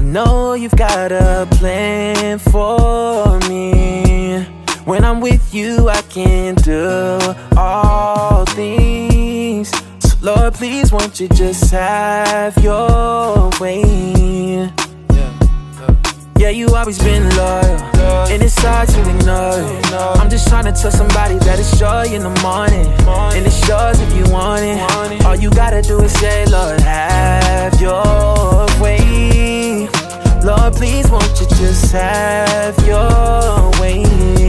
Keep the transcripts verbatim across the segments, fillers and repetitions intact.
know you've got a plan for me. When I'm with you, I can do all things. So Lord, please won't you just have your way. Yeah, you always been loyal, and it's hard to ignore it. I'm just trying to tell somebody that it's joy in the morning, and it's yours if you want it. All you gotta do is say, Lord, have your way. Lord, please won't you just have your way.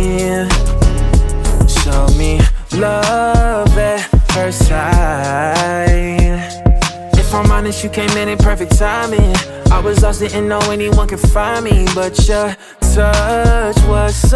Show me love at first sight. If I'm honest, you came in at perfect timing. I was lost, didn't know anyone could find me, but your touch was so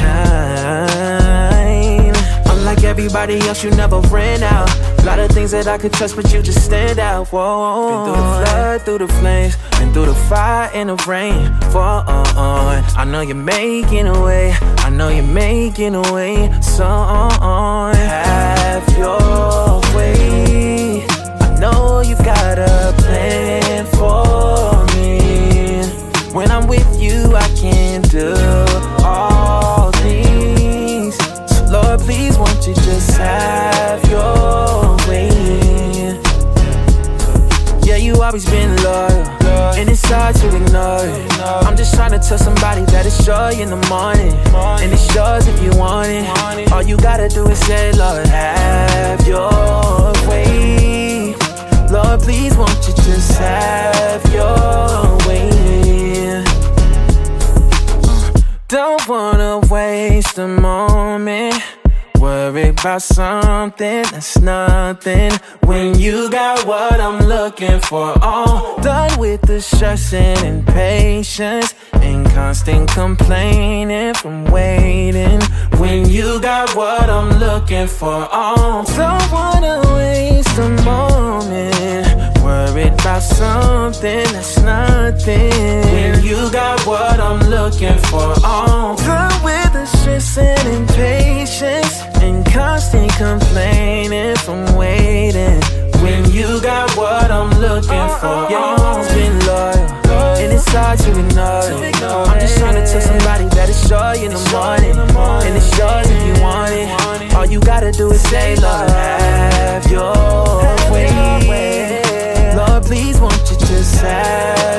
kind. Unlike everybody else, you never ran out. A lot of things that I could touch, but you just stand out. Whoa, been through the flood, through the flames, been through the fire and the rain. For on, I know you're making a way. I know you're making a way. So on, have your way. I know you've got a plan for me. When I'm with you, I can do all things. So Lord, please won't you just have your way. Yeah, you always been loyal, and it's hard to ignore it. I'm just trying to tell somebody that it's joy in the morning, and it's yours if you want it. All you gotta do is say, Lord, have your way. Lord, please won't you just have your way. Don't wanna waste a moment, worry about something that's nothing, when you got what I'm looking for. All done with the stressing and patience and constant complaining from waiting, when you got what I'm looking for. Oh, don't wanna waste a moment, worried about something that's nothing, when you got what I'm looking for. Oh, done with the stressing and patience and constant complaining from waiting, when you got what I'm looking for. Yeah, you always been loyal, and it's hard to ignore it. I'm just trying to tell somebody that it's joy in the morning, and it's yours if you want it. All you gotta do is say, Lord, have your way. Lord, please won't you just have